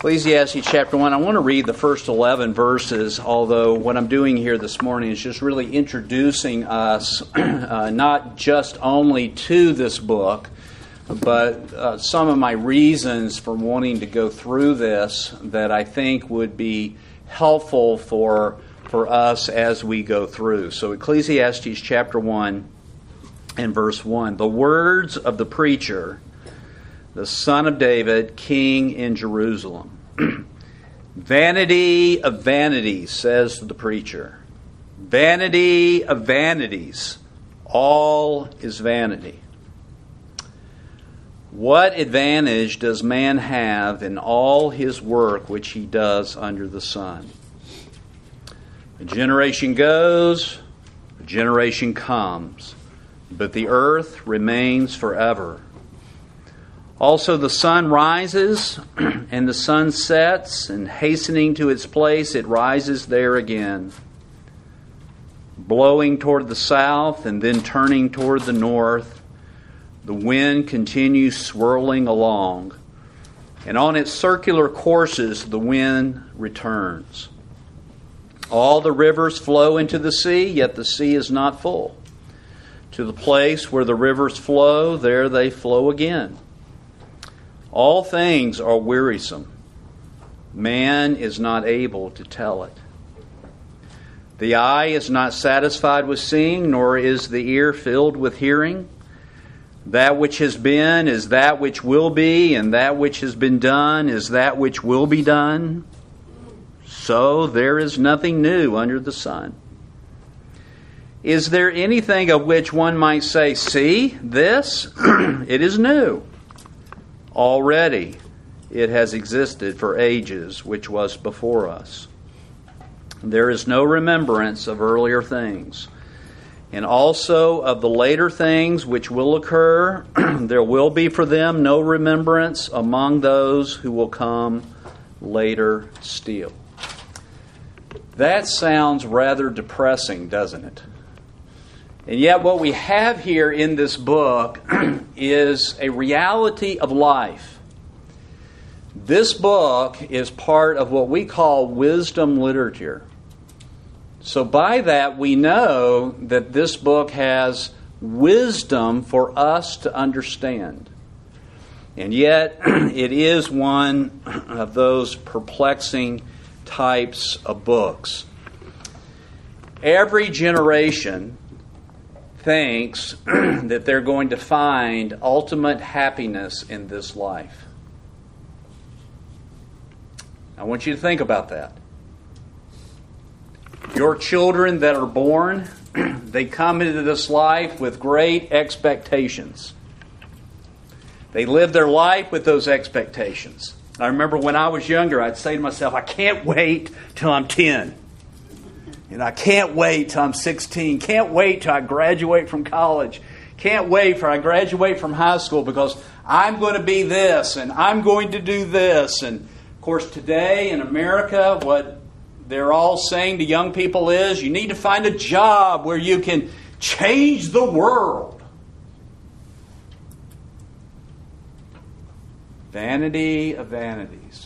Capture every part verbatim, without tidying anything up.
Ecclesiastes chapter one. I want to read the first eleven verses, although what I'm doing here this morning is just really introducing us uh, not just only to this book, but uh, some of my reasons for wanting to go through this that I think would be helpful for, for us as we go through. So Ecclesiastes chapter one and verse one. The words of the preacher, the son of David, king in Jerusalem. Vanity of vanities, says the preacher. Vanity of vanities. All is vanity. What advantage does man have in all his work which he does under the sun? A generation goes, a generation comes, but the earth remains forever. Also the sun rises, and the sun sets, and hastening to its place, it rises there again, blowing toward the south, and then turning toward the north. The wind continues swirling along, and on its circular courses the wind returns. All the rivers flow into the sea, yet the sea is not full. To the place where the rivers flow, there they flow again. All things are wearisome. Man is not able to tell it. The eye is not satisfied with seeing, nor is the ear filled with hearing. That which has been is that which will be, and that which has been done is that which will be done. So there is nothing new under the sun. Is there anything of which one might say, "See, this, it is new"? Already it has existed for ages, which was before us. There is no remembrance of earlier things. And also of the later things which will occur, there will be for them no remembrance among those who will come later still. That sounds rather depressing, doesn't it? And yet what we have here in this book is a reality of life. This book is part of what we call wisdom literature. So by that we know that this book has wisdom for us to understand. And yet it is one of those perplexing types of books. Every generation thinks that they're going to find ultimate happiness in this life. I want you to think about that. Your children that are born, they come into this life with great expectations. They live their life with those expectations. I remember when I was younger, I'd say to myself, I can't wait till I'm ten. And I can't wait till I'm sixteen. Can't wait till I graduate from college. Can't wait till I graduate from high school because I'm going to be this and I'm going to do this. And of course today in America, what they're all saying to young people is you need to find a job where you can change the world. Vanity of vanities.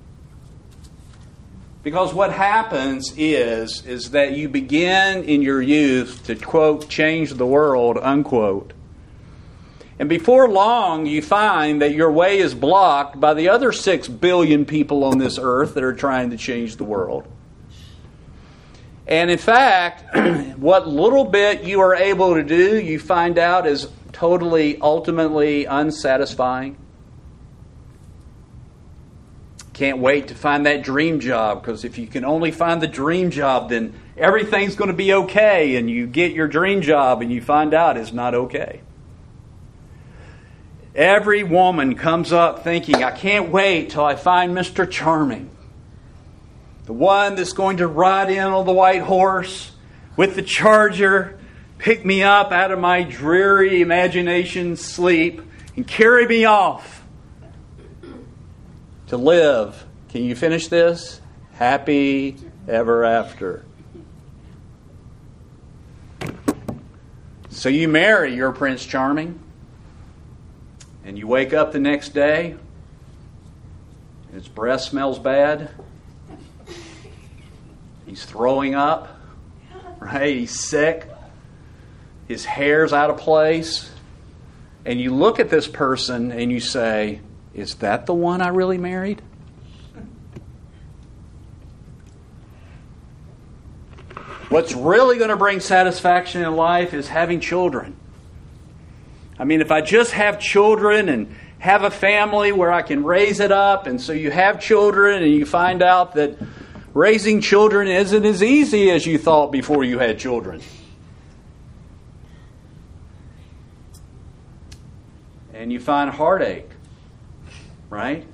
Because what happens is, is that you begin in your youth to, quote, change the world, unquote. And before long, you find that your way is blocked by the other six billion people on this earth that are trying to change the world. And in fact, what little bit you are able to do, you find out is totally, ultimately unsatisfying. Can't wait to find that dream job, because if you can only find the dream job, then everything's going to be okay. And you get your dream job and you find out it's not okay. Every woman comes up thinking, I can't wait till I find Mister Charming. The one that's going to ride in on the white horse with the charger, pick me up out of my dreary imagination sleep, and carry me off to live. Can you finish this? Happy ever after. So you marry your Prince Charming, and you wake up the next day, His breath smells bad. He's throwing up. Right? He's sick. His hair's out of place. And you look at this person and you say, is that the one I really married? What's really going to bring satisfaction in life is having children. I mean, if I just have children and have a family where I can raise it up, and so you have children and you find out that raising children isn't as easy as you thought before you had children. And you find heartache, right?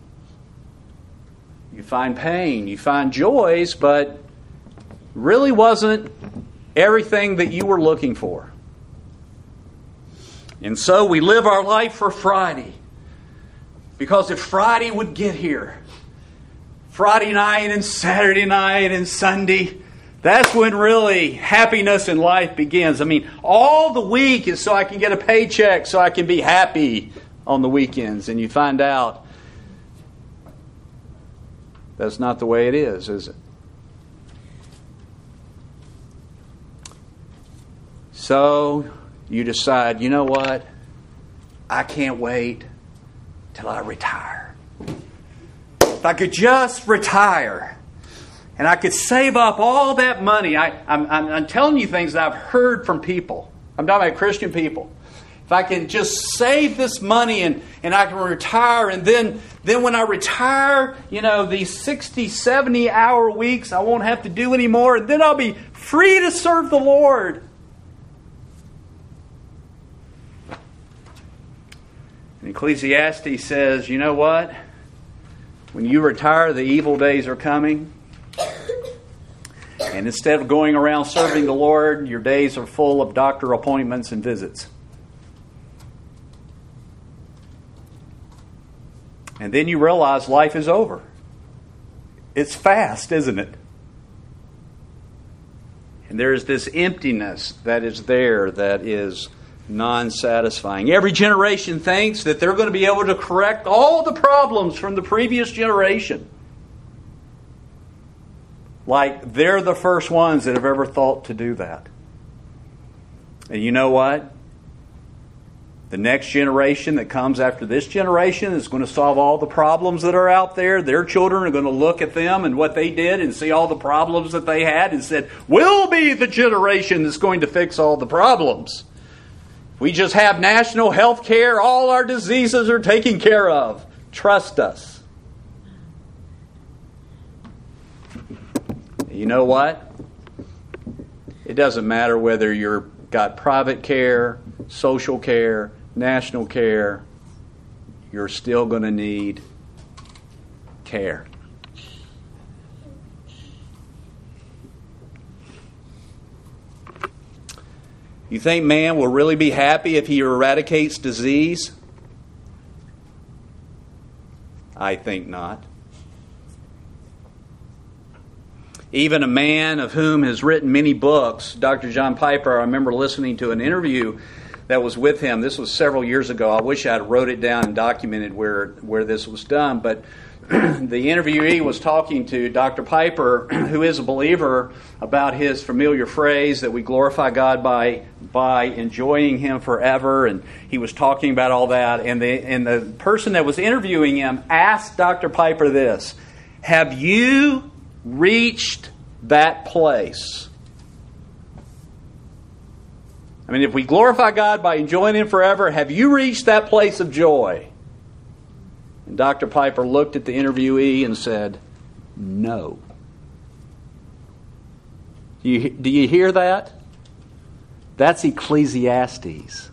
You find pain, you find joys, but really wasn't everything that you were looking for. And so we live our life for Friday. Because if Friday would get here, Friday night and Saturday night and Sunday, that's when really happiness in life begins. I mean, all the week is so I can get a paycheck, so I can be happy on the weekends. And you find out that's not the way it is, is it? So you decide, you know what? I can't wait till I retire. If I could just retire and I could save up all that money. I, I'm, I'm, I'm telling you things that I've heard from people. I'm talking about Christian people. If I can just save this money and, and I can retire, and then, then when I retire, you know, these sixty, seventy hour weeks I won't have to do anymore, and then I'll be free to serve the Lord. And Ecclesiastes says, you know what? When you retire, the evil days are coming. And instead of going around serving the Lord, your days are full of doctor appointments and visits. And then you realize life is over. It's fast, isn't it? And there is this emptiness that is there that is non-satisfying. Every generation thinks that they're going to be able to correct all the problems from the previous generation. Like they're the first ones that have ever thought to do that. And you know what? The next generation that comes after this generation is going to solve all the problems that are out there. Their children are going to look at them and what they did and see all the problems that they had and said, we'll be the generation that's going to fix all the problems. We just have national health care. All our diseases are taken care of. Trust us. You know what? It doesn't matter whether you've got private care, social care, national care. You're still going to need care. You think man will really be happy if he eradicates disease? I think not. Even a man of whom has written many books, Doctor John Piper, I remember listening to an interview that was with him. This was several years ago. I wish I had wrote it down and documented where, where this was done. But the interviewee was talking to Doctor Piper, who is a believer, about his familiar phrase that we glorify God by by enjoying Him forever. And he was talking about all that. And the, and the person that was interviewing him asked Doctor Piper this: have you reached that place? I mean, if we glorify God by enjoying Him forever, have you reached that place of joy? And Doctor Piper looked at the interviewee and said, no. Do you, do you hear that? That's Ecclesiastes.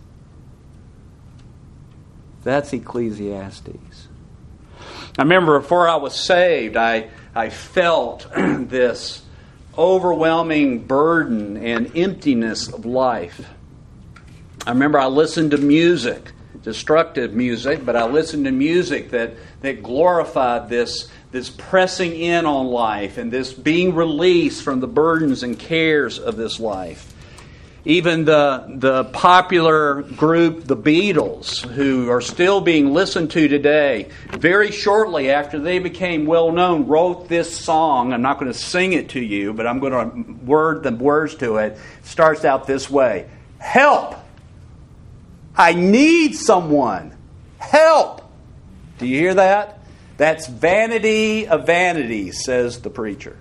That's Ecclesiastes. I remember before I was saved, I, I felt this overwhelming burden and emptiness of life. I remember I listened to music, destructive music, but I listened to music that, that glorified this, this pressing in on life and this being released from the burdens and cares of this life. Even the, the popular group, the Beatles, who are still being listened to today, very shortly after they became well known, wrote this song. I'm not going to sing it to you, but I'm going to word the words to it. It starts out this way. Help! I need someone. Help! Do you hear that? That's vanity of vanities, says the preacher.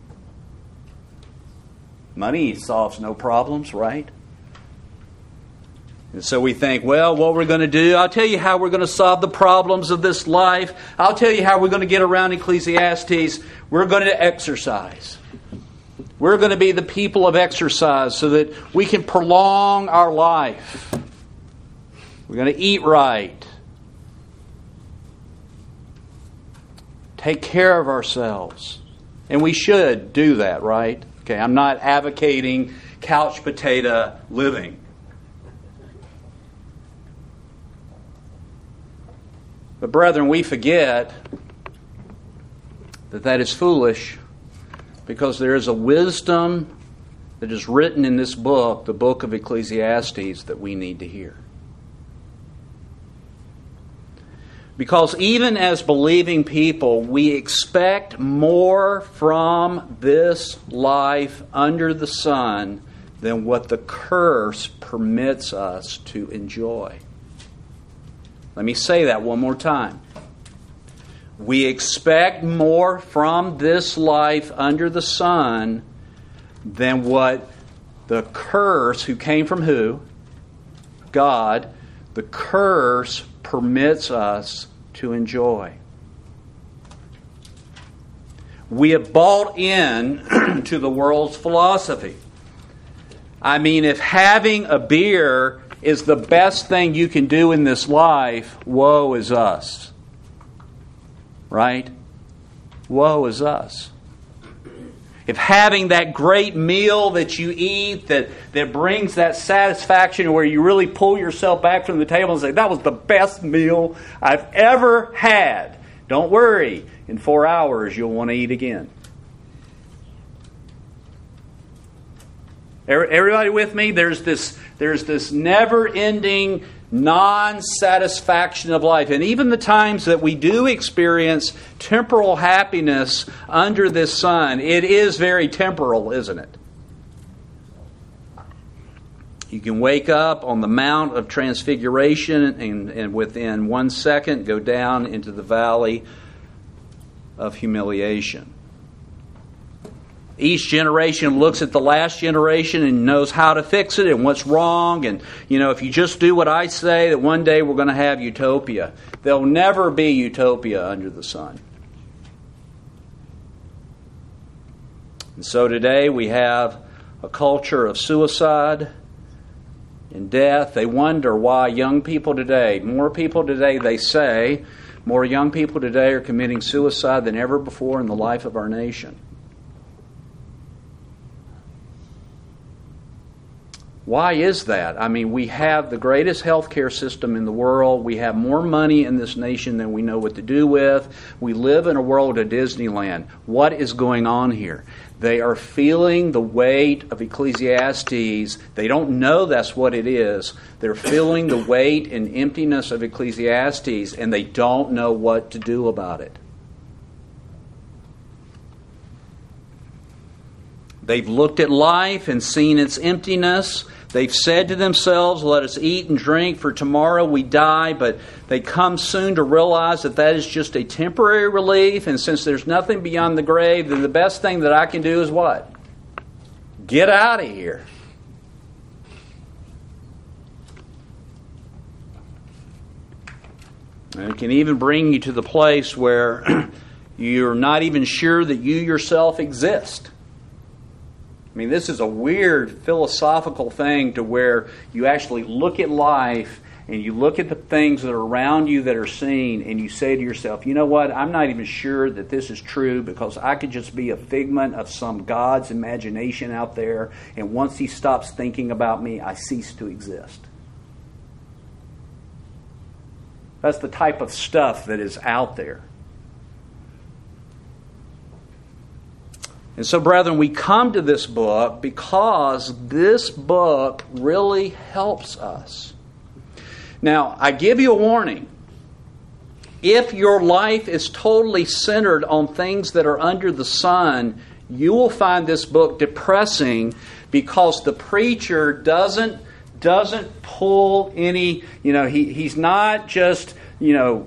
Money solves no problems, right? And so we think, well, what we're going to do, I'll tell you how we're going to solve the problems of this life. I'll tell you how we're going to get around Ecclesiastes. We're going to exercise. We're going to be the people of exercise so that we can prolong our life. We're going to eat right. Take care of ourselves. And we should do that, right? Okay, I'm not advocating couch potato living. But brethren, we forget that that is foolish because there is a wisdom that is written in this book, the book of Ecclesiastes, that we need to hear. Because even as believing people, we expect more from this life under the sun than what the curse permits us to enjoy. Let me say that one more time. We expect more from this life under the sun than what the curse, who came from who? God. The curse permits us to enjoy. We have bought in to the world's philosophy. I mean, if having a beer is the best thing you can do in this life, woe is us. Right? Woe is us. If having that great meal that you eat that, that brings that satisfaction where you really pull yourself back from the table and say, that was the best meal I've ever had. Don't worry. In four hours, you'll want to eat again. Everybody with me? There's this, there's this never-ending non-satisfaction of life. And even the times that we do experience temporal happiness under this sun, it is very temporal, isn't it? You can wake up on the Mount of Transfiguration and, and within one second go down into the valley of humiliation. Each generation looks at the last generation and knows how to fix it and what's wrong. And, you know, if you just do what I say, that one day we're going to have utopia. There'll never be utopia under the sun. And so today we have a culture of suicide and death. They wonder why young people today, more people today, they say, more young people today are committing suicide than ever before in the life of our nation. Why is that? I mean, we have the greatest healthcare system in the world. We have more money in this nation than we know what to do with. We live in a world of Disneyland. What is going on here? They are feeling the weight of Ecclesiastes. They don't know that's what it is. They're feeling the weight and emptiness of Ecclesiastes, and they don't know what to do about it. They've looked at life and seen its emptiness. They've said to themselves, let us eat and drink, for tomorrow we die. But they come soon to realize that that is just a temporary relief. And since there's nothing beyond the grave, then the best thing that I can do is what? Get out of here. And it can even bring you to the place where you're not even sure that you yourself exist. I mean, this is a weird philosophical thing to where you actually look at life and you look at the things that are around you that are seen and you say to yourself, you know what, I'm not even sure that this is true because I could just be a figment of some God's imagination out there, and once He stops thinking about me, I cease to exist. That's the type of stuff that is out there. And so, brethren, we come to this book because this book really helps us. Now, I give you a warning. If your life is totally centered on things that are under the sun, you will find this book depressing because the preacher doesn't doesn't pull any, you know, he, he's not just, you know,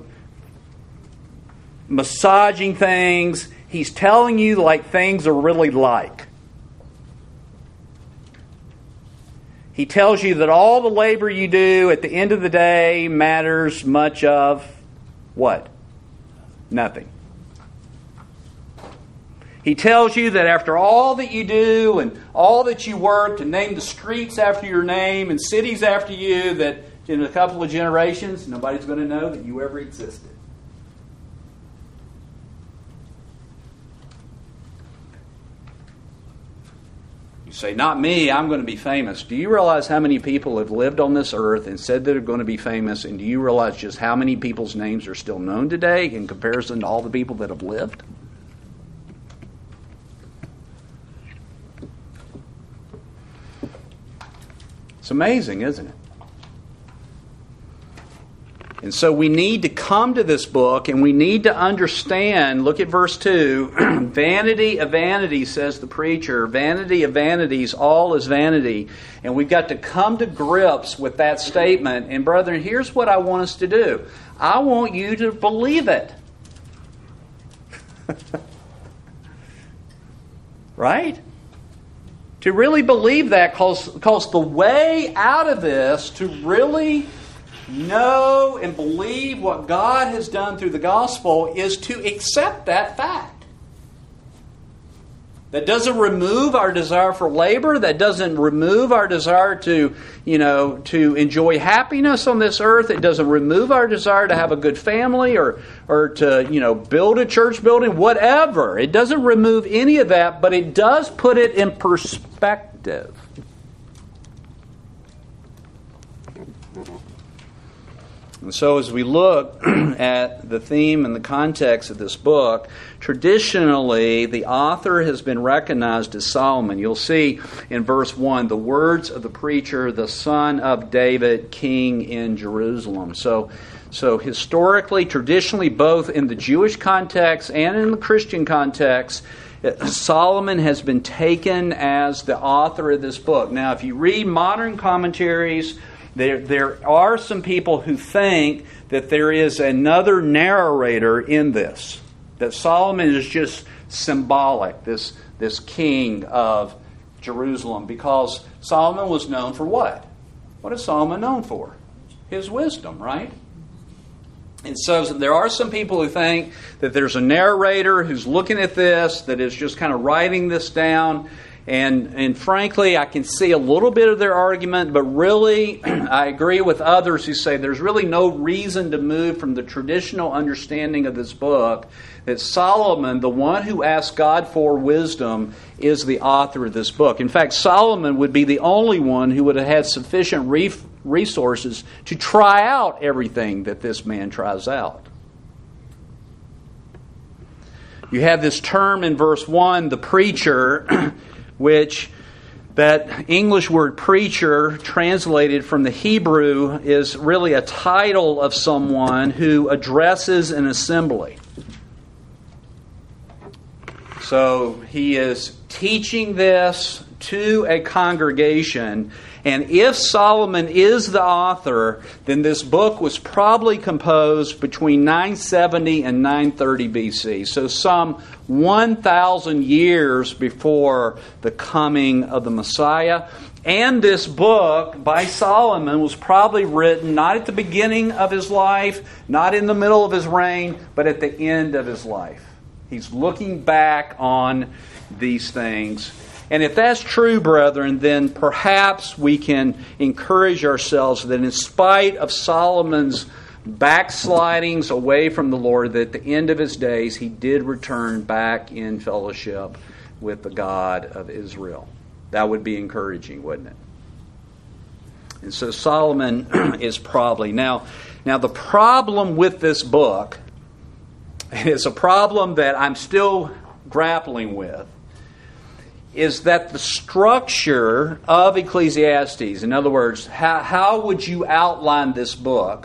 massaging things. He's telling you like things are really like. He tells you that all the labor you do at the end of the day matters much of what? Nothing. He tells you that after all that you do and all that you work to name the streets after your name and cities after you, that in a couple of generations, nobody's going to know that you ever existed. You say, not me, I'm going to be famous. Do you realize how many people have lived on this earth and said that they're going to be famous? And do you realize just how many people's names are still known today in comparison to all the people that have lived? It's amazing, isn't it? And so we need to come to this book and we need to understand, look at verse two, vanity of vanities, says the preacher, vanity of vanities, all is vanity. And we've got to come to grips with that statement. And brethren, here's what I want us to do. I want you to believe it. Right? To really believe that, because the way out of this, to really know and believe what God has done through the gospel, is to accept that fact. That doesn't remove our desire for labor. That doesn't remove our desire to, you know, to enjoy happiness on this earth. It doesn't remove our desire to have a good family or, or to, you know, build a church building, whatever. It doesn't remove any of that, but it does put it in perspective. And so as we look at the theme and the context of this book, traditionally the author has been recognized as Solomon. You'll see in verse one, the words of the preacher, the son of David, king in Jerusalem. So, so historically, traditionally, both in the Jewish context and in the Christian context, Solomon has been taken as the author of this book. Now, if you read modern commentaries, There, there are some people who think that there is another narrator in this. That Solomon is just symbolic, this, this king of Jerusalem. Because Solomon was known for what? What is Solomon known for? His wisdom, right? And so there are some people who think that there's a narrator who's looking at this, that is just kind of writing this down. And and frankly, I can see a little bit of their argument, but really, I agree with others who say there's really no reason to move from the traditional understanding of this book, that Solomon, the one who asked God for wisdom, is the author of this book. In fact, Solomon would be the only one who would have had sufficient resources to try out everything that this man tries out. You have this term in verse one, the preacher, which that English word preacher, translated from the Hebrew, is really a title of someone who addresses an assembly. So he is teaching this to a congregation. And if Solomon is the author, then this book was probably composed between nine seventy and nine thirty B C. So some one thousand years before the coming of the Messiah. And this book by Solomon was probably written not at the beginning of his life, not in the middle of his reign, but at the end of his life. He's looking back on these things. And if that's true, brethren, then perhaps we can encourage ourselves that in spite of Solomon's backslidings away from the Lord, that at the end of his days he did return back in fellowship with the God of Israel. That would be encouraging, wouldn't it? And so Solomon is probably... Now, now the problem with this book, and it's a problem that I'm still grappling with, is that the structure of Ecclesiastes, in other words, how, how would you outline this book,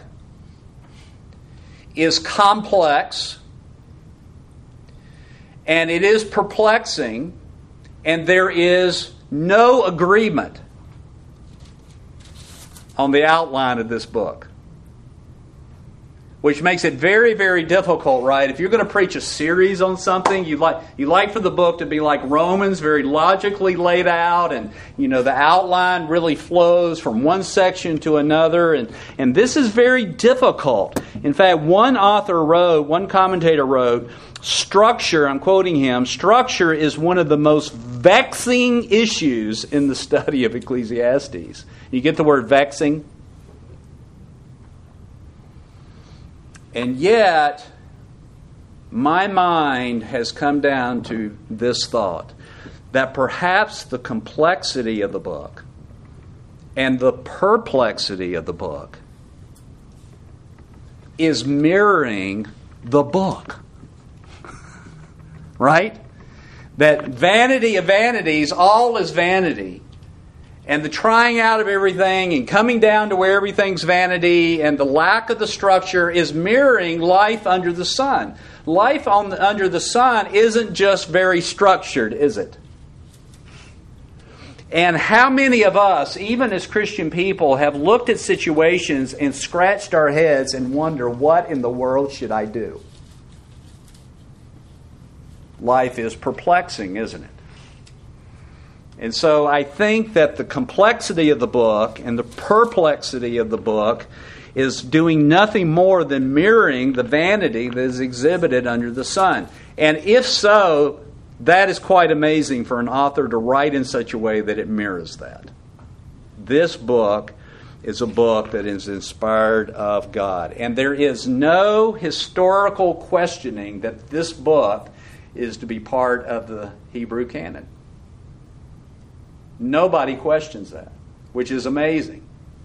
is complex, and it is perplexing, and there is no agreement on the outline of this book. Which makes it very, very difficult, right? If you're going to preach a series on something, you like you like for the book to be like Romans, very logically laid out, and you know the outline really flows from one section to another, and, and this is very difficult. In fact, one author wrote, one commentator wrote, structure, I'm quoting him, structure is one of the most vexing issues in the study of Ecclesiastes. You get the word vexing? And yet, my mind has come down to this thought, that perhaps the complexity of the book and the perplexity of the book is mirroring the book. Right? That vanity of vanities, all is vanity. And the trying out of everything and coming down to where everything's vanity and the lack of the structure is mirroring life under the sun. Life on the, under the sun isn't just very structured, is it? And how many of us, even as Christian people, have looked at situations and scratched our heads and wonder, what in the world should I do? Life is perplexing, isn't it? And so I think that the complexity of the book and the perplexity of the book is doing nothing more than mirroring the vanity that is exhibited under the sun. And if so, that is quite amazing for an author to write in such a way that it mirrors that. This book is a book that is inspired of God. And there is no historical questioning that this book is to be part of the Hebrew canon. Nobody questions that, which is amazing.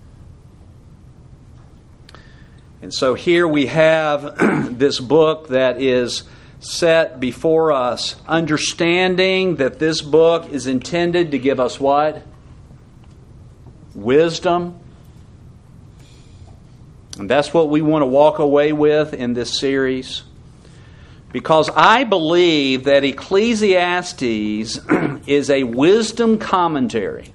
And so here we have this book that is set before us, understanding that this book is intended to give us what? Wisdom. And that's what we want to walk away with in this series. Because I believe that Ecclesiastes is a wisdom commentary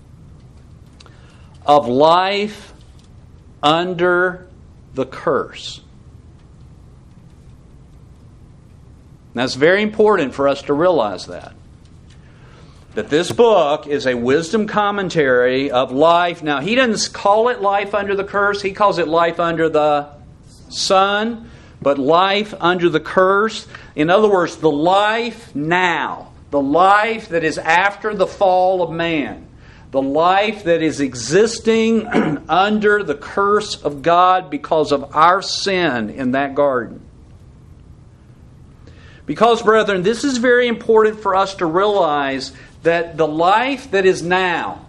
of life under the curse. Now, it's very important for us to realize that. That this book is a wisdom commentary of life. Now, he doesn't call it life under the curse. He calls it life under the sun. But life under the curse, in other words, the life now, the life that is after the fall of man, the life that is existing under the curse of God because of our sin in that garden. Because, brethren, this is very important for us to realize that the life that is now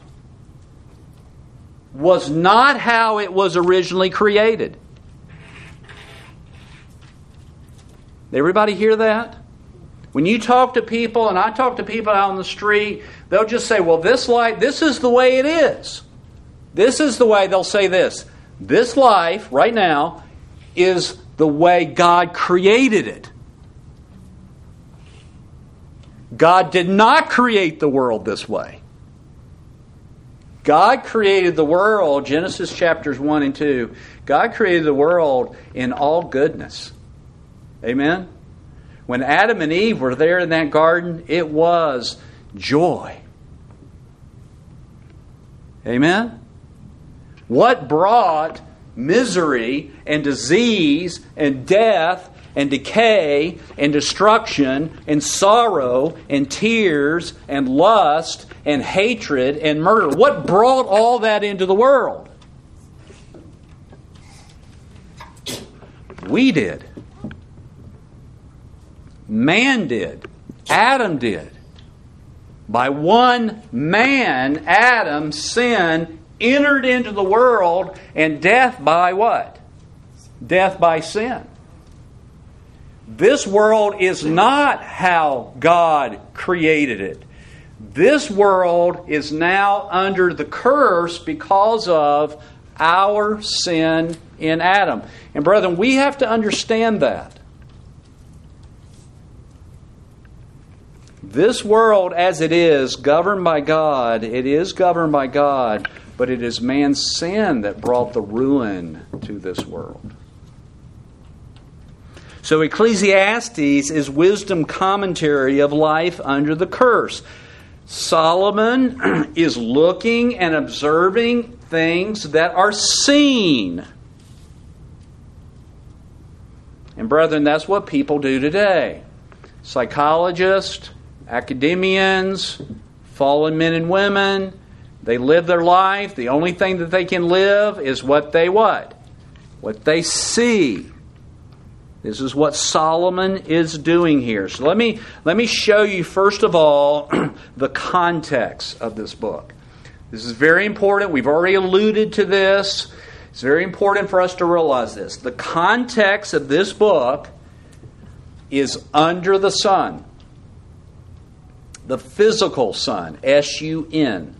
was not how it was originally created. Everybody hear that? When you talk to people, and I talk to people out on the street, they'll just say, well, this life, this is the way it is. This is the way, they'll say this. This life, right now, is the way God created it. God did not create the world this way. God created the world, Genesis chapters one and two, God created the world in all goodness. Amen? When Adam and Eve were there in that garden, it was joy. Amen? What brought misery and disease and death and decay and destruction and sorrow and tears and lust and hatred and murder? What brought all that into the world? We did. Man did. Adam did. By one man, Adam, sin entered into the world, and death by what? Death by sin. This world is not how God created it. This world is now under the curse because of our sin in Adam. And brethren, we have to understand that. This world as it is, governed by God, it is governed by God, but it is man's sin that brought the ruin to this world. So Ecclesiastes is wisdom commentary of life under the curse. Solomon is looking and observing things that are seen. And brethren, that's what people do today. Psychologists, academians, fallen men and women, they live their life. The only thing that they can live is what they what? What they see. This is what Solomon is doing here. So let me let me show you first of all the context of this book. This is very important. We've already alluded to this. It's very important for us to realize this. The context of this book is under the sun. The physical sun, S U N.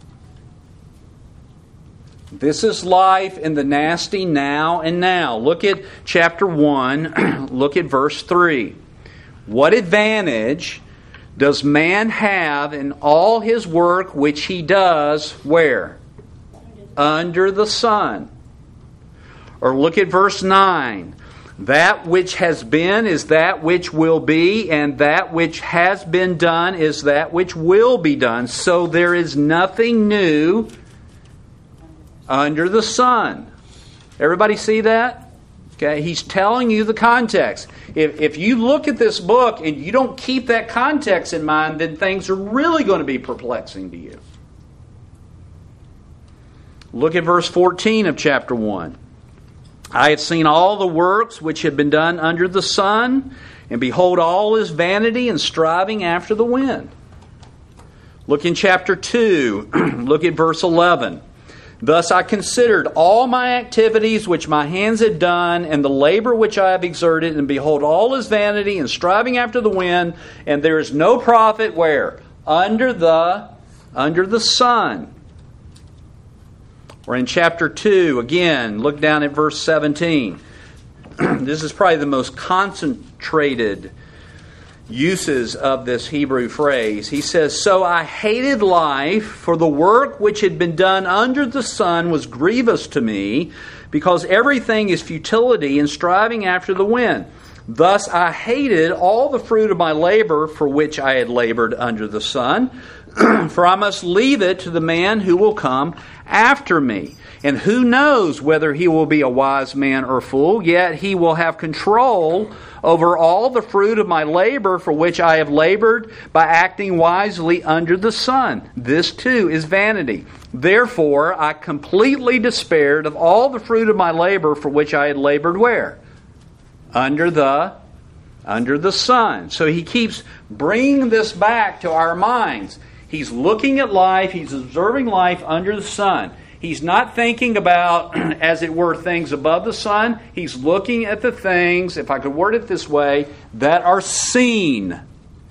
This is life in the nasty now and now. Look at chapter one. Look at verse three. What advantage does man have in all his work which he does where? Under the sun. Or look at verse nine. That which has been is that which will be, and that which has been done is that which will be done. So there is nothing new under the sun. Everybody see that? Okay, he's telling you the context. If, if you look at this book and you don't keep that context in mind, then things are really going to be perplexing to you. Look at verse fourteen of chapter one. I have seen all the works which have been done under the sun, and behold, all is vanity and striving after the wind. Look in chapter two. Look at verse eleven. Thus I considered all my activities which my hands had done, and the labor which I have exerted, and behold, all is vanity and striving after the wind, and there is no profit where? Under the under the sun. Or in chapter two, again, look down at verse seventeen. This is probably the most concentrated uses of this Hebrew phrase. He says, So I hated life, for the work which had been done under the sun was grievous to me, because everything is futility and striving after the wind. Thus I hated all the fruit of my labor for which I had labored under the sun, for I must leave it to the man who will come after me. And who knows whether he will be a wise man or fool, yet he will have control over all the fruit of my labor for which I have labored by acting wisely under the sun. This too is vanity. Therefore I completely despaired of all the fruit of my labor for which I had labored where? Under the under the sun. So he keeps bringing this back to our minds. He's looking at life, he's observing life under the sun. He's not thinking about, as it were, things above the sun. He's looking at the things, if I could word it this way, that are seen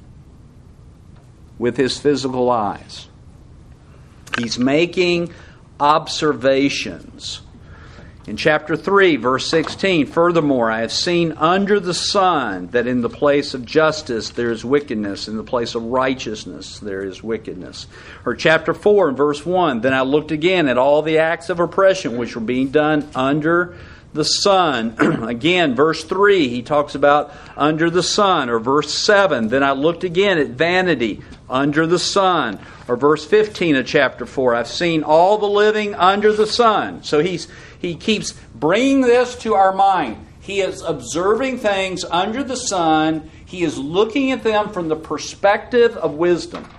with his physical eyes. He's making observations. In chapter three, verse sixteen, furthermore, I have seen under the sun that in the place of justice there is wickedness, in the place of righteousness there is wickedness. Or chapter four, verse one, then I looked again at all the acts of oppression which were being done under the sun. Again, verse three, he talks about under the sun. Or verse seven, then I looked again at vanity under the sun. Or verse fifteen of chapter four, I've seen all the living under the sun. So he's he keeps bringing this to our mind. He is observing things under the sun. He is looking at them from the perspective of wisdom.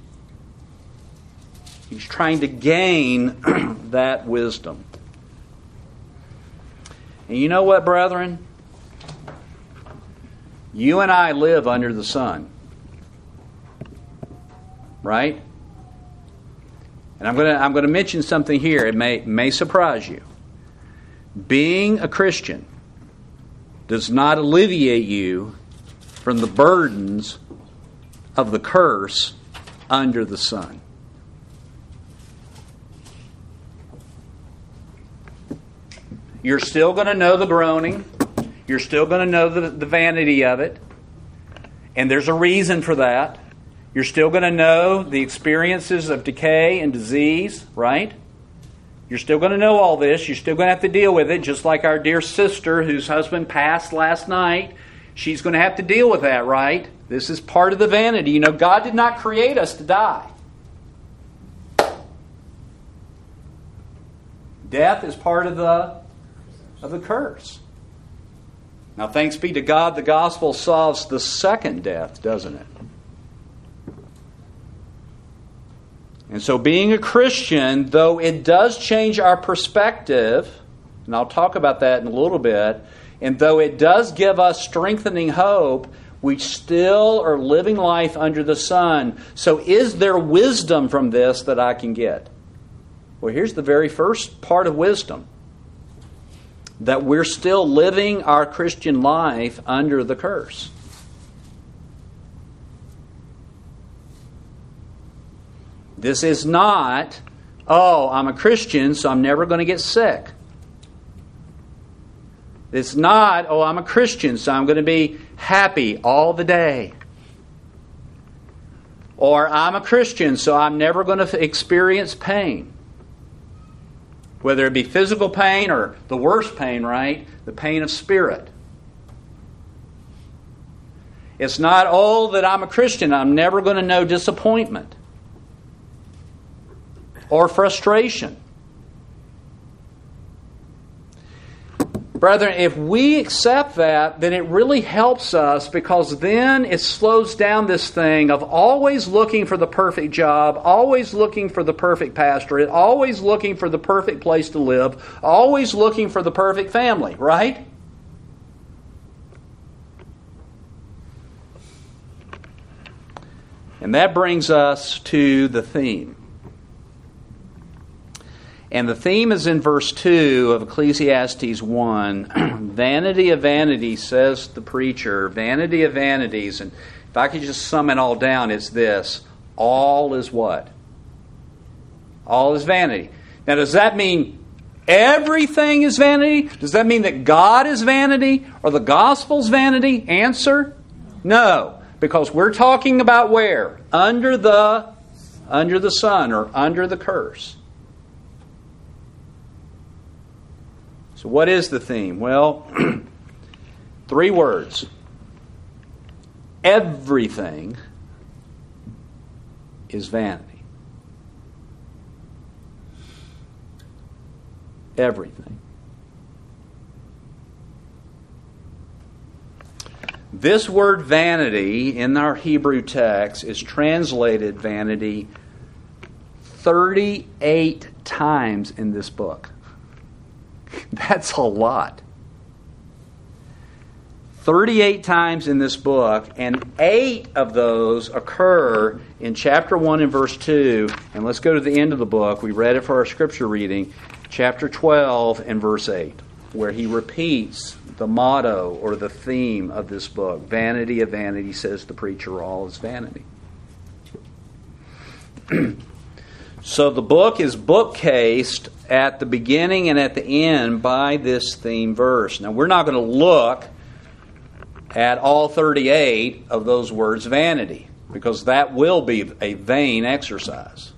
He's trying to gain that wisdom. And you know what, brethren? You and I live under the sun. Right? And I'm going to I'm going to mention something here. It may may surprise you. Being a Christian does not alleviate you from the burdens of the curse under the sun. You're still going to know the groaning. You're still going to know the, the vanity of it. And there's a reason for that. You're still going to know the experiences of decay and disease, right? You're still going to know all this. You're still going to have to deal with it, just like our dear sister whose husband passed last night. She's going to have to deal with that, right? This is part of the vanity. You know, God did not create us to die. Death is part of the, of the curse. Now, thanks be to God, the gospel solves the second death, doesn't it? And so being a Christian, though it does change our perspective, and I'll talk about that in a little bit, and though it does give us strengthening hope, we still are living life under the sun. So is there wisdom from this that I can get? Well, here's the very first part of wisdom. That we're still living our Christian life under the curse. This is not, oh, I'm a Christian, so I'm never going to get sick. It's not, oh, I'm a Christian, so I'm going to be happy all the day. Or I'm a Christian, so I'm never going to experience pain. Whether it be physical pain or the worst pain, right? The pain of spirit. It's not, oh, that I'm a Christian, I'm never going to know disappointment or frustration. Brethren, if we accept that, then it really helps us, because then it slows down this thing of always looking for the perfect job, always looking for the perfect pastorate, always looking for the perfect place to live, always looking for the perfect family, right? And that brings us to the theme. And the theme is in verse two of Ecclesiastes one. Vanity of vanities, says the preacher. Vanity of vanities. And if I could just sum it all down, it's this. All is what? All is vanity. Now, does that mean everything is vanity? Does that mean that God is vanity? Or the gospel's vanity? Answer, no. Because we're talking about where? Under the, under the sun, or under the curse. So what is the theme? Well, three words. Everything is vanity. Everything. This word vanity in our Hebrew text is translated vanity thirty-eight times in this book. That's a lot. thirty-eight times in this book, and eight of those occur in chapter one and verse two. And let's go to the end of the book. We read it for our scripture reading. Chapter twelve and verse eight, where he repeats the motto or the theme of this book. Vanity of vanity, says the preacher, all is vanity. So the book is bookcased at the beginning and at the end by this theme verse. Now, we're not going to look at all thirty-eight of those words vanity, because that will be a vain exercise.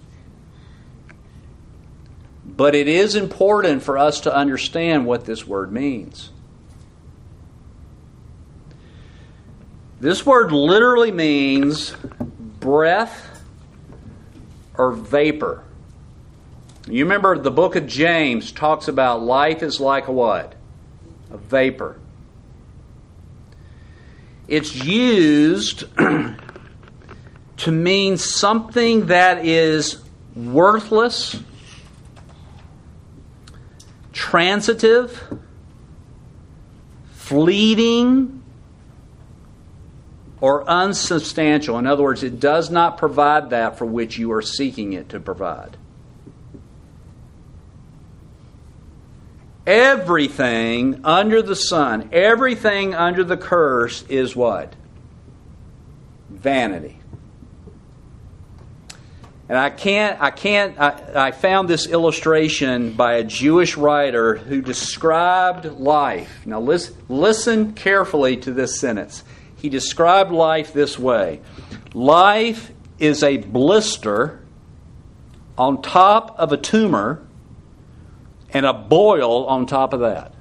But it is important for us to understand what this word means. This word literally means breath or vapor. You remember the book of James talks about life is like a what? A vapor. It's used to mean something that is worthless, transitive, fleeting, or unsubstantial. In other words, it does not provide that for which you are seeking it to provide. Everything under the sun, everything under the curse is what? Vanity. And I can't, I can't, I, I found this illustration by a Jewish writer who described life. Now listen, listen carefully to this sentence. He described life this way. Life is a blister on top of a tumor and a boil on top of that.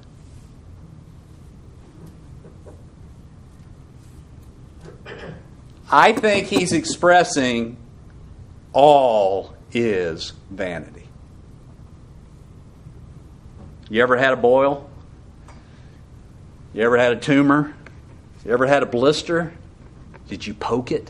I think he's expressing all is vanity. You ever had a boil? You ever had a tumor? You ever had a blister? Did you poke it?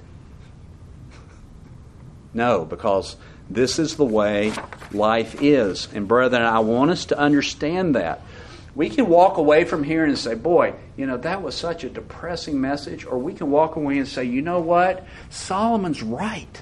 No, because this is the way life is. And brethren, I want us to understand that. We can walk away from here and say, boy, you know, that was such a depressing message. Or we can walk away and say, you know what? Solomon's right.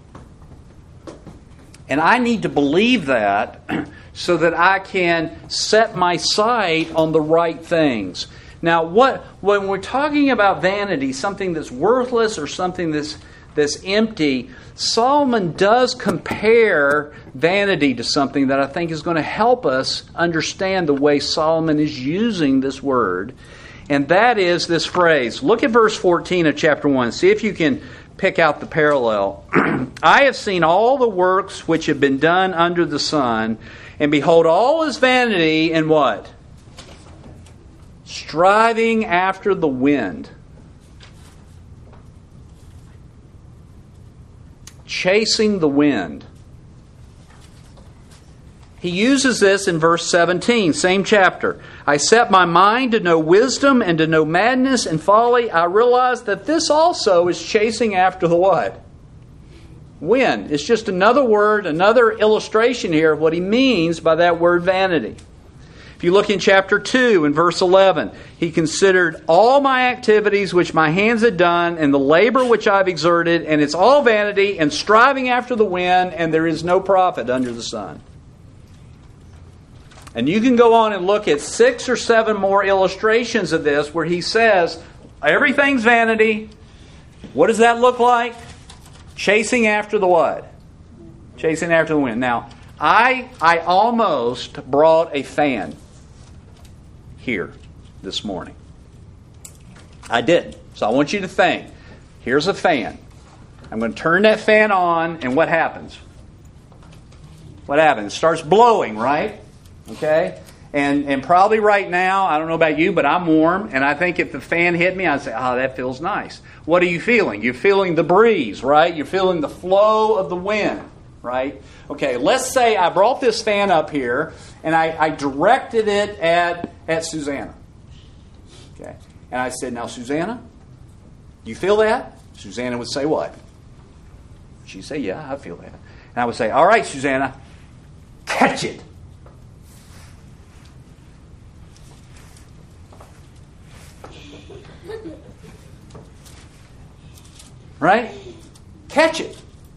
And I need to believe that so that I can set my sight on the right things. Now, what when we're talking about vanity, something that's worthless or something that's that's empty, Solomon does compare vanity to something that I think is going to help us understand the way Solomon is using this word. And that is this phrase. Look at verse fourteen of chapter one. See if you can pick out the parallel. I have seen all the works which have been done under the sun, and behold, all is vanity and what? Striving after the wind. Chasing the wind. He uses this in verse seventeen, same chapter. I set my mind to know wisdom and to know madness and folly. I realize that this also is chasing after the what? Wind. It's just another word, another illustration here of what he means by that word vanity. If you look in chapter two and verse eleven, he considered all my activities which my hands had done and the labor which I've exerted, and it's all vanity and striving after the wind, and there is no profit under the sun. And you can go on and look at six or seven more illustrations of this where he says, everything's vanity. What does that look like? Chasing after the what? Chasing after the wind. Now, I I almost brought a fan here this morning. I did. So I want you to think. Here's a fan. I'm going to turn that fan on, and what happens? What happens? It starts blowing, right? Okay? And and probably right now, I don't know about you, but I'm warm, and I think if the fan hit me, I'd say, oh, that feels nice. What are you feeling? You're feeling the breeze, right? You're feeling the flow of the wind, right? Okay, let's say I brought this fan up here, and I, I directed it at, at Susanna. Okay, and I said, now, Susanna, you feel that? Susanna would say what? She'd say, yeah, I feel that. And I would say, all right, Susanna, catch it. Right? Catch it.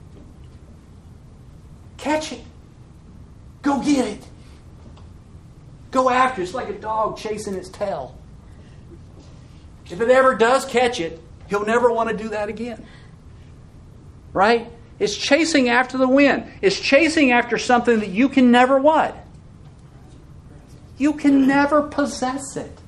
Catch it. Go get it. Go after it. It's like a dog chasing its tail. If it ever does catch it, he'll never want to do that again. Right? It's chasing after the wind. It's chasing after something that you can never what? You can never possess it.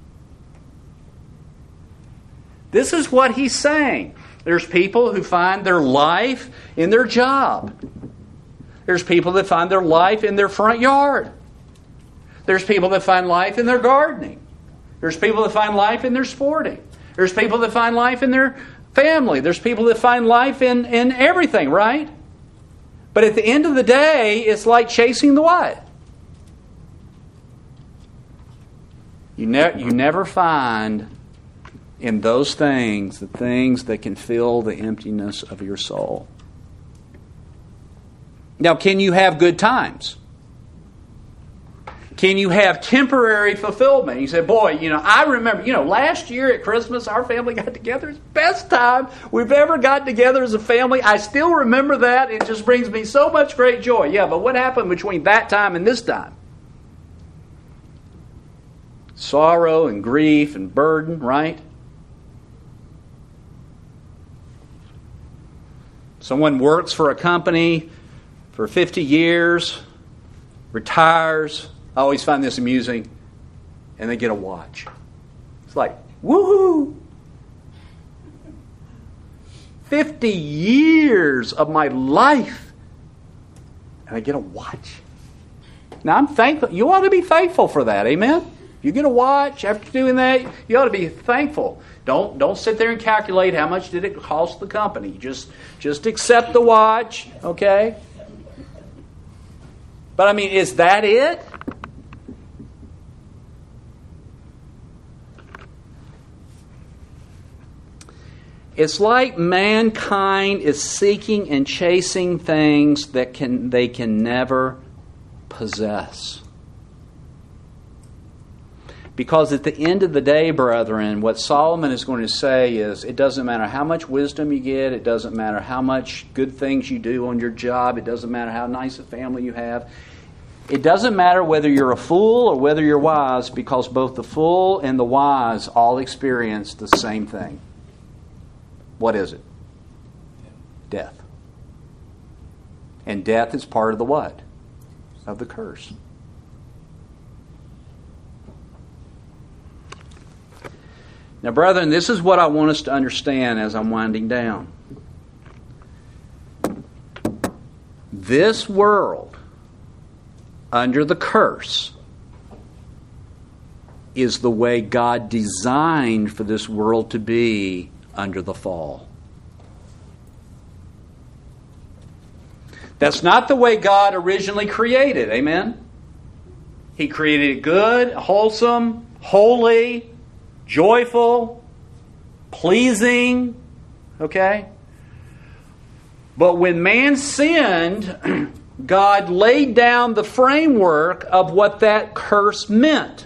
This is what he's saying. There's people who find their life in their job. There's people that find their life in their front yard. There's people that find life in their gardening. There's people that find life in their sporting. There's people that find life in their family. There's people that find life in, in everything, right? But at the end of the day, it's like chasing the what? You, ne- you never find in those things the things that can fill the emptiness of your soul. Now, can you have good times? Can you have temporary fulfillment? You say, boy, you know, I remember, you know, last year at Christmas, our family got together. It's the best time we've ever gotten together as a family. I still remember that. It just brings me so much great joy. Yeah, but what happened between that time and this time? Sorrow and grief and burden, right? Someone works for a company for fifty years, retires. I always find this amusing. And they get a watch. It's like, woohoo! fifty years of my life. And I get a watch. Now I'm thankful. You ought to be thankful for that. Amen? If you get a watch after doing that, you ought to be thankful. Don't don't sit there and calculate how much did it cost the company. Just, just accept the watch, okay? But I mean, is that it? It's like mankind is seeking and chasing things that can they can never possess. Because at the end of the day, brethren, what Solomon is going to say is, it doesn't matter how much wisdom you get, it doesn't matter how much good things you do on your job, it doesn't matter how nice a family you have. It doesn't matter whether you're a fool or whether you're wise, because both the fool and the wise all experience the same thing. What is it? Death. And death is part of the what? Of the curse. Now, brethren, this is what I want us to understand as I'm winding down. This world, under the curse, is the way God designed for this world to be under the fall. That's not the way God originally created. Amen? He created it good, wholesome, holy, joyful, pleasing. Okay? But when man sinned, God laid down the framework of what that curse meant.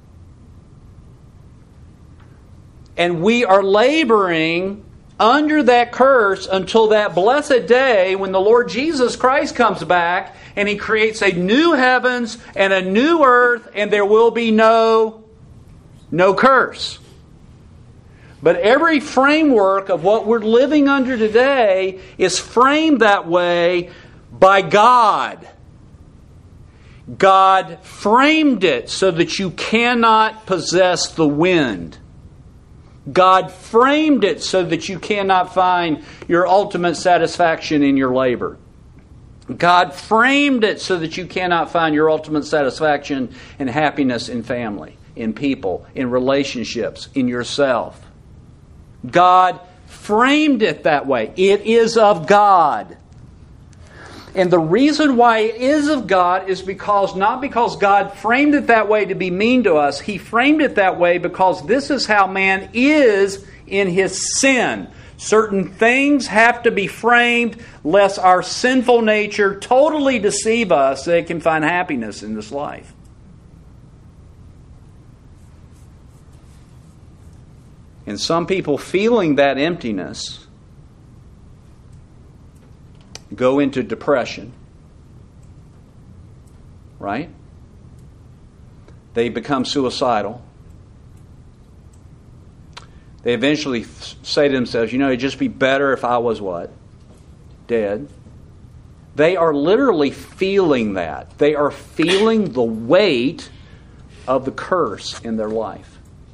And we are laboring under that curse until that blessed day when the Lord Jesus Christ comes back and He creates a new heavens and a new earth, and there will be no, no curse. But every framework of what we're living under today is framed that way by God. God framed it so that you cannot possess the wind. God framed it so that you cannot find your ultimate satisfaction in your labor. God framed it so that you cannot find your ultimate satisfaction and happiness in family, in people, in relationships, in yourself. God framed it that way. It is of God. And the reason why it is of God is because, not because God framed it that way to be mean to us. He framed it that way because this is how man is in his sin. Certain things have to be framed lest our sinful nature totally deceive us so they can find happiness in this life. And some people, feeling that emptiness, go into depression. Right? They become suicidal. They eventually say to themselves, you know, it'd just be better if I was what? Dead. They are literally feeling that. They are feeling the weight of the curse in their life.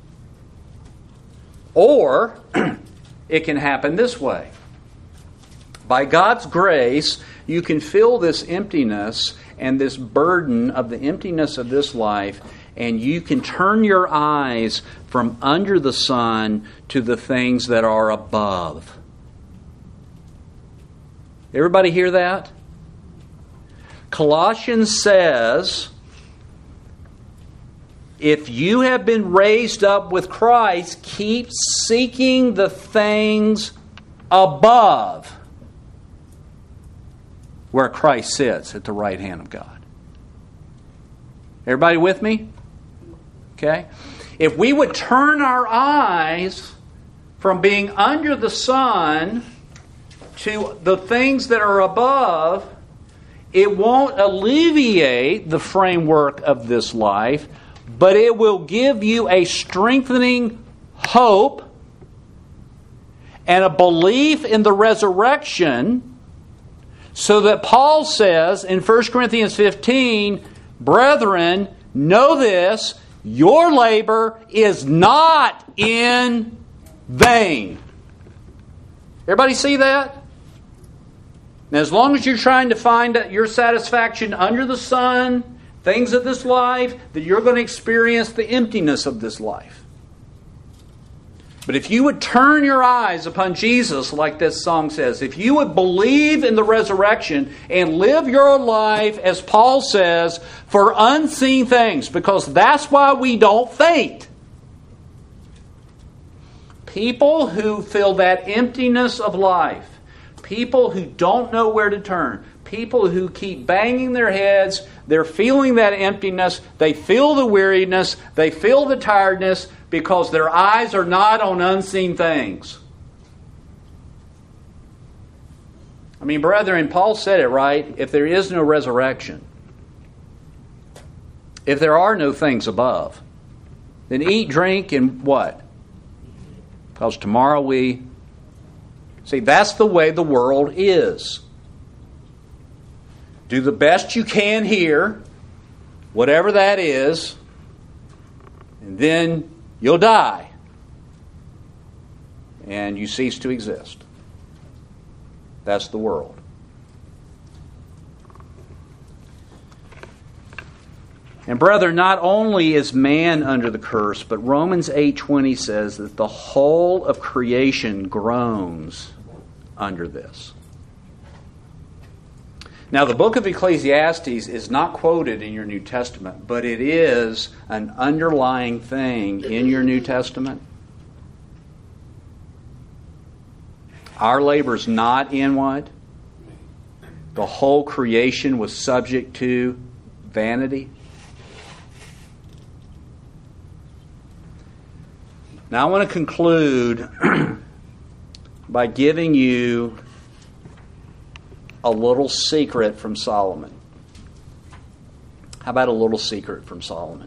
Or it can happen this way. By God's grace, you can feel this emptiness and this burden of the emptiness of this life, and you can turn your eyes from under the sun to the things that are above. Everybody hear that? Colossians says, if you have been raised up with Christ, keep seeking the things above, where Christ sits at the right hand of God. Everybody with me? Okay? If we would turn our eyes from being under the sun to the things that are above, it won't alleviate the framework of this life, but it will give you a strengthening hope and a belief in the resurrection So that Paul says in First Corinthians fifteen, brethren, know this, your labor is not in vain. Everybody see that? And as long as you're trying to find your satisfaction under the sun, things of this life, that you're going to experience the emptiness of this life. But if you would turn your eyes upon Jesus, like this song says, if you would believe in the resurrection and live your life, as Paul says, for unseen things, because that's why we don't faint. People who feel that emptiness of life, people who don't know where to turn, people who keep banging their heads, they're feeling that emptiness, they feel the weariness, they feel the tiredness, because their eyes are not on unseen things. I mean, brethren, Paul said it right. If there is no resurrection, if there are no things above, then eat, drink, and what? Because tomorrow we... See, that's the way the world is. Do the best you can here, whatever that is, and then you'll die, and you cease to exist. That's the world. And brethren, not only is man under the curse, but Romans eight twenty says that the whole of creation groans under this. Now, the book of Ecclesiastes is not quoted in your New Testament, but it is an underlying thing in your New Testament. Our labor is not in what? The whole creation was subject to vanity. Now, I want to conclude by giving you a little secret from Solomon. How about a little secret from Solomon?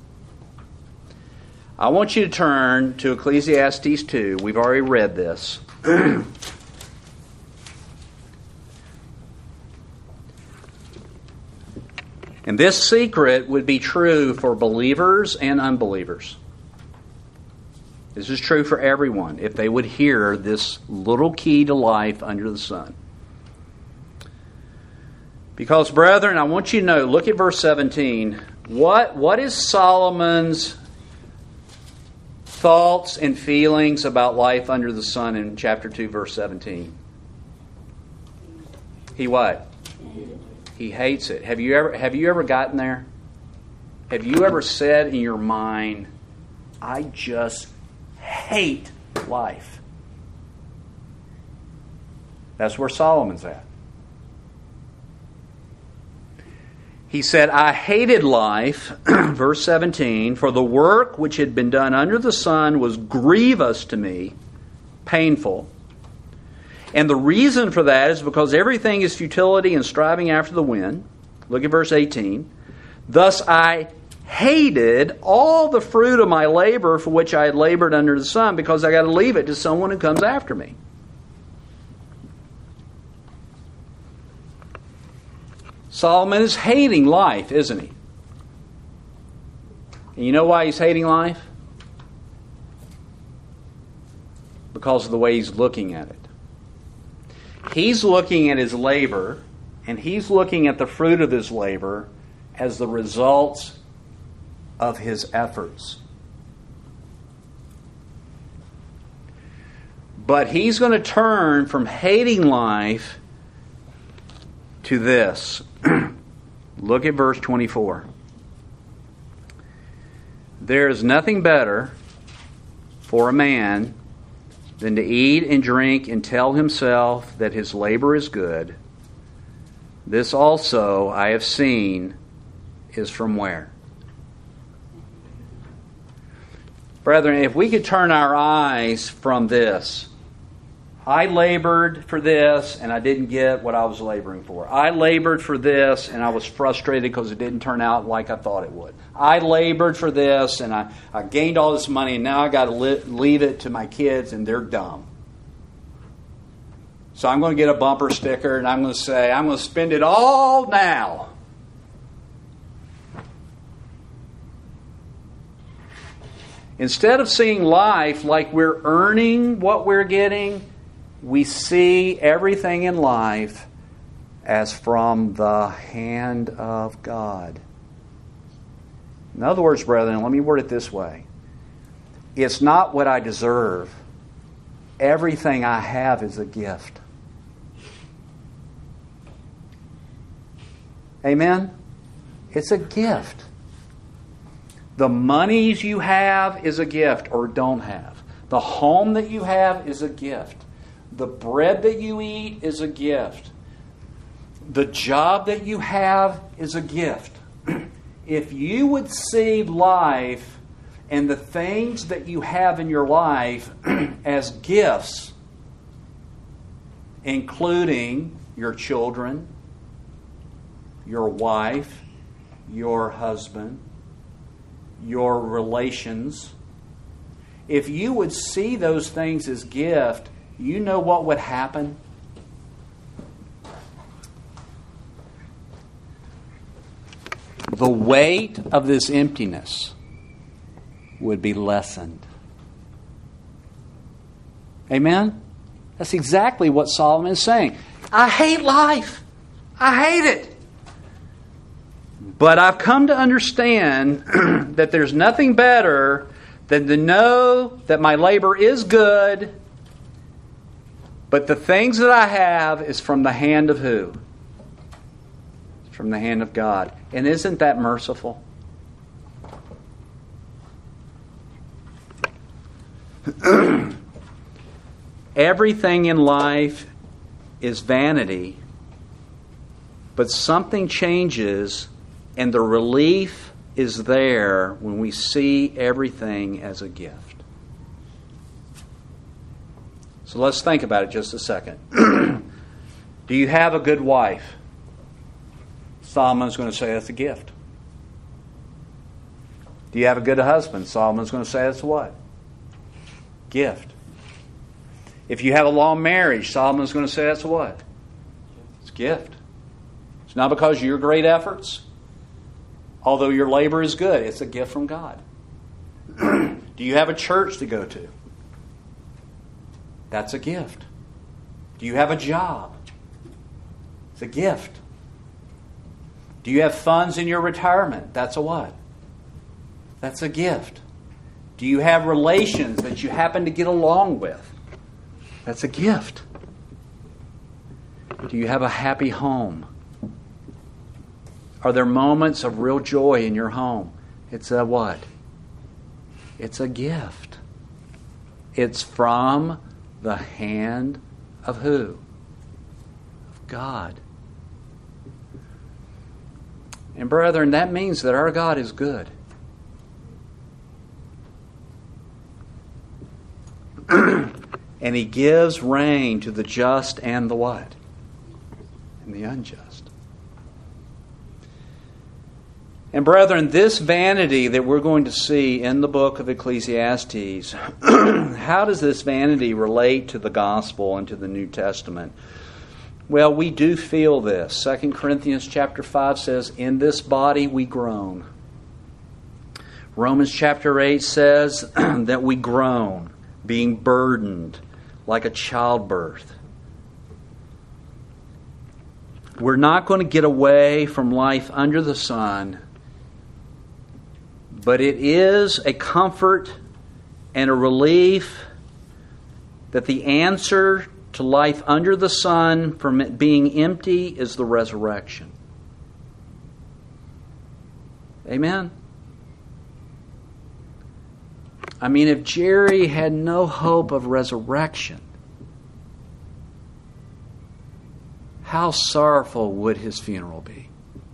I want you to turn to Ecclesiastes two. We've already read this. And this secret would be true for believers and unbelievers. This is true for everyone if they would hear this little key to life under the sun. Because, brethren, I want you to know, look at verse seventeen. What, what is Solomon's thoughts and feelings about life under the sun in chapter two, verse seventeen? He what? He hates it. Have you ever, have you ever gotten there? Have you ever said in your mind, I just hate life? That's where Solomon's at. He said, I hated life, verse seventeen, for the work which had been done under the sun was grievous to me, painful. And the reason for that is because everything is futility and striving after the wind. Look at verse eighteen. Thus I hated all the fruit of my labor for which I had labored under the sun, because I got to leave it to someone who comes after me. Solomon is hating life, isn't he? And you know why he's hating life? Because of the way he's looking at it. He's looking at his labor, and he's looking at the fruit of his labor as the results of his efforts. But he's going to turn from hating life to this. Look at verse twenty-four. There is nothing better for a man than to eat and drink and tell himself that his labor is good. This also I have seen is from where? Brethren, if we could turn our eyes from this. I labored for this and I didn't get what I was laboring for. I labored for this and I was frustrated because it didn't turn out like I thought it would. I labored for this and I, I gained all this money and now I got to li- leave it to my kids and they're dumb. So I'm going to get a bumper sticker and I'm going to say, I'm going to spend it all now. Instead of seeing life like we're earning what we're getting, we see everything in life as from the hand of God. In other words, brethren, let me word it this way. It's not what I deserve. Everything I have is a gift. Amen? It's a gift. The monies you have is a gift or don't have. The home that you have is a gift. The bread that you eat is a gift. The job that you have is a gift. If you would see life and the things that you have in your life as gifts, including your children, your wife, your husband, your relations, if you would see those things as gift, you know what would happen? The weight of this emptiness would be lessened. Amen? That's exactly what Solomon is saying. I hate life. I hate it. But I've come to understand that there's nothing better than to know that my labor is good, but the things that I have is from the hand of who? It's from the hand of God. And isn't that merciful? Everything in life is vanity, but something changes, and the relief is there when we see everything as a gift. So let's think about it just a second. Do you have a good wife? Solomon's going to say that's a gift. Do you have a good husband? Solomon's going to say that's what? Gift. If you have a long marriage, Solomon's going to say that's what? It's a gift. It's not because of your great efforts. Although your labor is good, it's a gift from God. Do you have a church to go to? That's a gift. Do you have a job? It's a gift. Do you have funds in your retirement? That's a what? That's a gift. Do you have relations that you happen to get along with? That's a gift. Do you have a happy home? Are there moments of real joy in your home? It's a what? It's a gift. It's from the hand of who? Of God. And brethren, that means that our God is good. And He gives rain to the just and the what? And the unjust. And brethren, this vanity that we're going to see in the book of Ecclesiastes, how does this vanity relate to the gospel and to the New Testament? Well, we do feel this. Second Corinthians chapter five says, in this body we groan. Romans chapter eight says that we groan, being burdened like a childbirth. We're not going to get away from life under the sun, but it is a comfort and a relief that the answer to life under the sun from it being empty is the resurrection. Amen? I mean, if Jerry had no hope of resurrection, how sorrowful would his funeral be?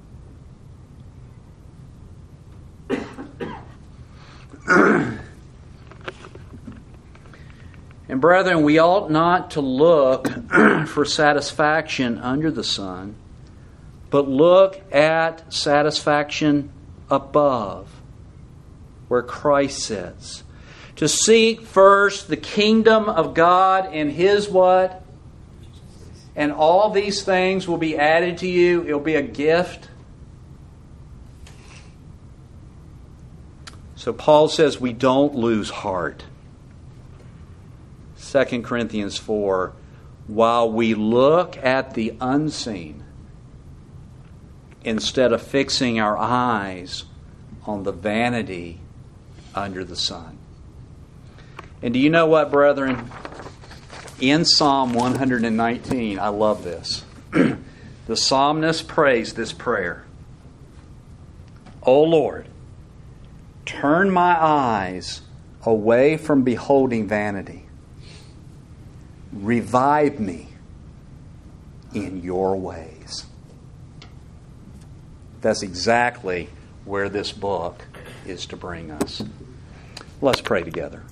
And brethren, we ought not to look for satisfaction under the sun, but look at satisfaction above, where Christ sits. To seek first the kingdom of God and His what? and all these things will be added to you. It'll be a gift. So Paul says we don't lose heart. Second Corinthians four, while we look at the unseen, instead of fixing our eyes on the vanity under the sun. And do you know what, brethren? In Psalm one nineteen, I love this. The psalmist prays this prayer. O Lord, turn my eyes away from beholding vanity. Revive me in your ways. That's exactly where this book is to bring us. Let's pray together.